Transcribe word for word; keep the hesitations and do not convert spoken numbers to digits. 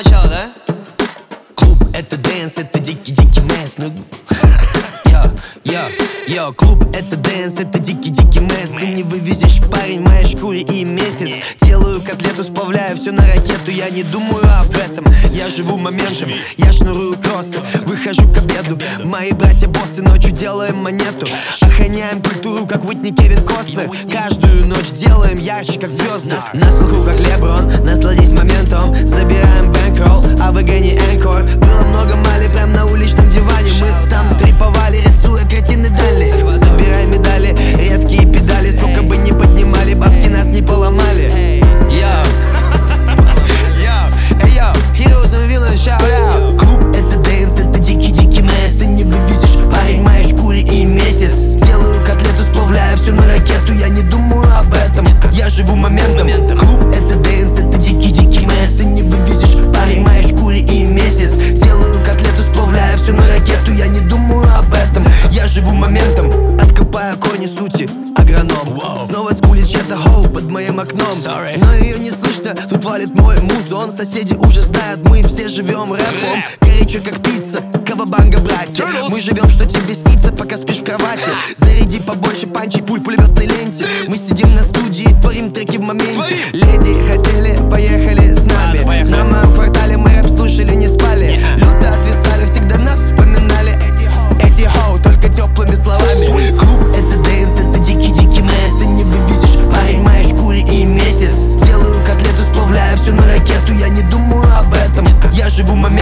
начала, да? Клуб — это дэнс, это дикий-дикий месс. Ну Йо, йо, йо, клуб — это дэнс, это дикий-дикий месс. Ты не вывезешь, парень, в моей шкуре и месяц. Делаю котлету, сплавляю все на ракету. Я не думаю об этом, я живу моментом. Я шнурую кроссы, выхожу к обеду. Мои братья боссы, ночью делаем монету. Охраняем культуру, как Уитни Кевин Костнер. Каждую ночь делаем ярче, как звезды. На слуху, как Леброн, насладись моментом. Забираем бэнкролл, а в Эгоне энкор. Было много мали прям на уличном диване. Мы там триповали, рисуя картины дали. Забирай медали, редкие педали. Сколько бы ни поднимали, бабки нас не поломали. Йо, эй йо, heroes and villains, shout out. Клуб — это дэнс, это дикий-дикий месс. Ты не вывезешь, парень, в моей шкуре и месяц. Делаю котлету, сплавляю все на ракету. Я не думаю об этом, я живу моментом. Клуб — это дэнс, это дикий-дикий месс. Ты не вывезешь, парень, в моей шкуре и месяц. Делаю котлету, сплавляю все на ракету. Я не думаю об этом, я живу моментом. Откопаю корни сути, агроном. Снова скулит чья-то хоу под моим окном. Но ее не слышно, тут валит мой музон. Соседи уже знают, мы все живем рэпом. Горячо как пицца, кавабанга, братья. Мы живем, что тебе снится, пока спишь в кровати. Заряди побольше панчей, пуль пулеметной ленте. Мы сидим на студии, творим треки в моменте. Леди хотели, поехали с нами. На моем квартале мы рэп слушали, не спали. Люто отвисали, всегда нас вспоминали. Эти хоу, только теплыми словами. Клуб — это дэнс, это дикий-дикий месс. Ты не вывезешь, парень, в моей шкуре и месяц. Делаю котлету, сплавляю все на ракету. Я не думаю об этом, я живу моментом.